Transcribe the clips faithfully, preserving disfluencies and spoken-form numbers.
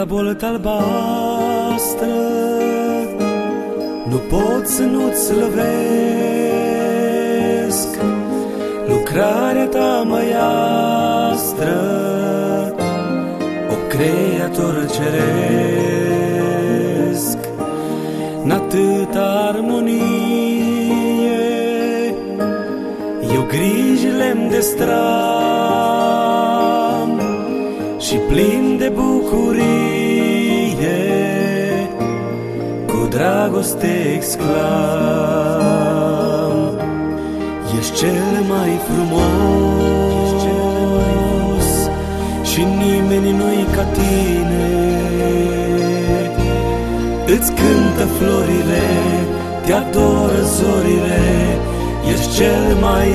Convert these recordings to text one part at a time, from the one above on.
la boltă albastră, nu pot să nu-ți slăvesc lucrarea ta măiastră, o creator ceresc. N-atâta armonie eu grijile-mi destram și plin de bucurie cu dragoste exclam: ești cel mai frumos și nimeni nu-i ca tine. Îți cântă florile, te adoră zorile, ești cel mai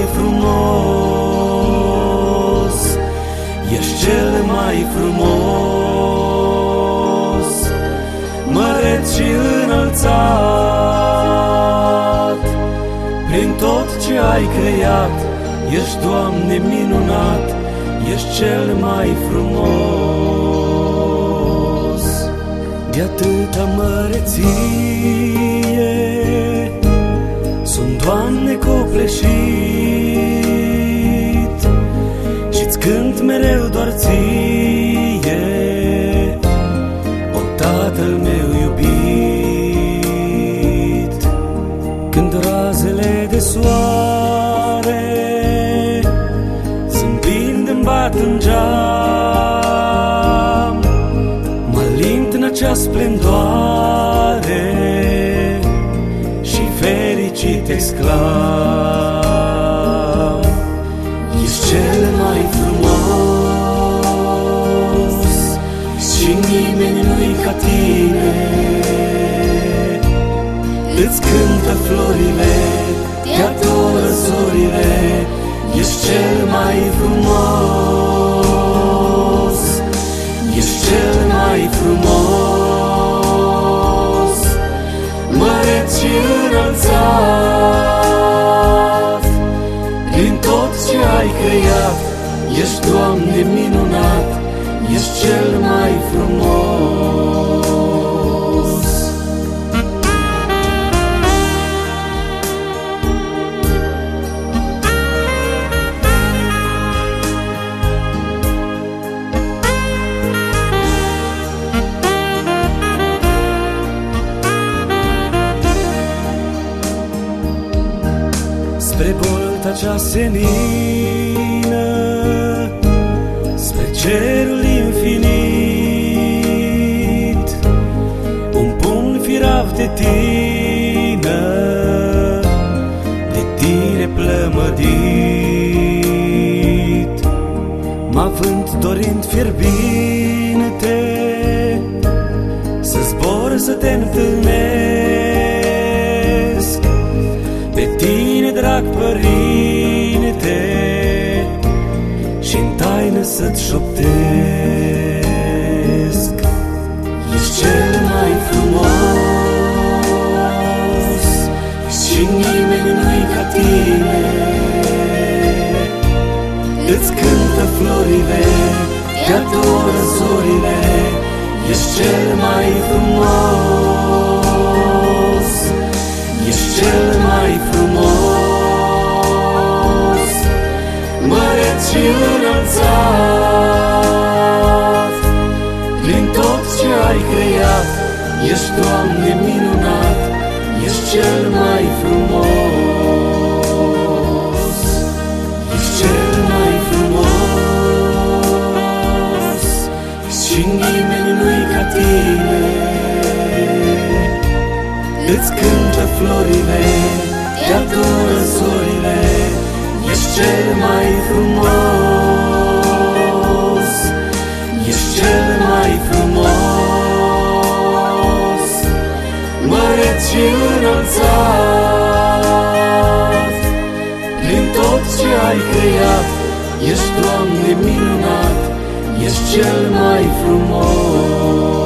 frumos, ești cel mai frumos, măreț și înălțat. Prin tot ce ai creat, ești, Doamne, minunat, ești cel mai frumos. De atâta măreție sunt, Doamne, copleșit și-ți cânt mereu doar ție, o Tatăl meu iubit. Când razele de soare zâmbind-mi bat în geam, mă lint în acea splendoare și fericit exclam: ești cel mai frumos și nimeni nu-i ca tine. Îți cântă florile, te adoră zorile, ești cel mai frumos, ești cel mai frumos, măreț și înălțat. Prin tot ce ai creat, ești, Doamne, minunat, ești cel mai frumos. Spre bolta cea senină, spre cerul infinit, un pumn firav de tine, de tine plămădit. Mă vânt dorind fierbinte să zbor să te întâlnesc, pe tine, drag Părinte, și-n taină să-ți șoptesc. Ești cel mai frumos și nimeni nu-i ca tine. Îți cântă florile, te adoră zorile, ești cel mai frumos, ești cel mai frumos, măreț și înălțat. Prin tot ce ai creat, ești, Doamne, minunat, ești cel mai frumos, ești cel mai frumos și nimeni nu-i ca tine. Îți cântă florile, te adoră zorile, ești cel mai frumos, ești cel mai frumos, măreț și înălțat. Prin tot ce ai creat, ești, Doamne, minunat, ești cel mai frumos.